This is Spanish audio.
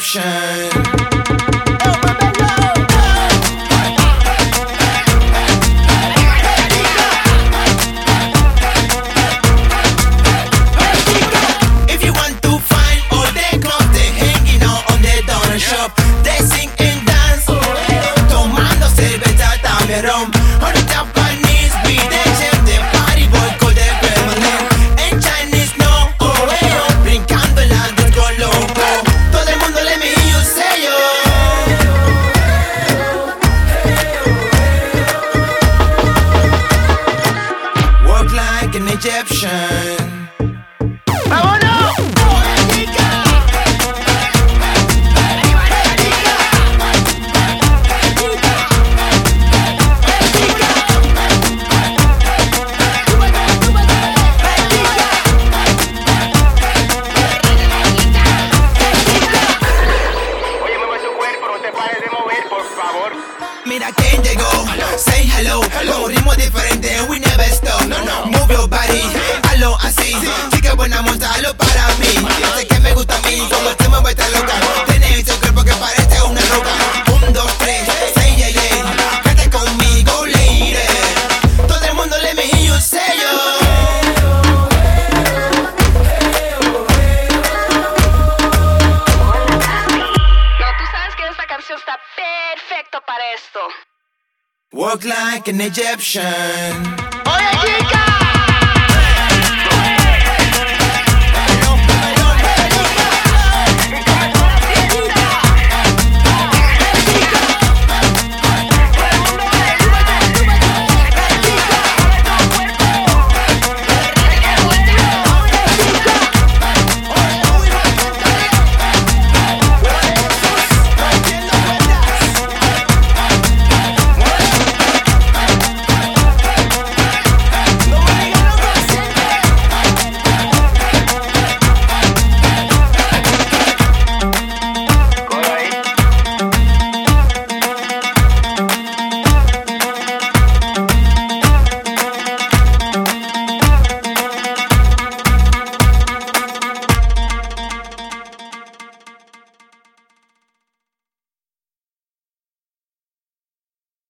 Egyptian. If you want to find all the clothes they hanging out on the donut shop, they sing and dance, tomando cerveza también rum. On the Japanese beat they jam the party boy called the permanent. En Chinese no, brincando en la disco loco. Todo el mundo le me yo sé yo. Walk like an Egyptian. Mira quién llegó, say hello, con un ritmo diferente, we never stop. Move your body, hazlo así, chica buena, mostralo para mí. Sé que me gusta a mí, como te mueve esta loca. Tienes ese cuerpo que parece una roca. 1, 2, 3, say yeah yeah, canta conmigo, lady. Todo el mundo le me yo sé yo. No, tú sabes que esta canción está perfecto para esto. Walk like an Egyptian. Oye, chica.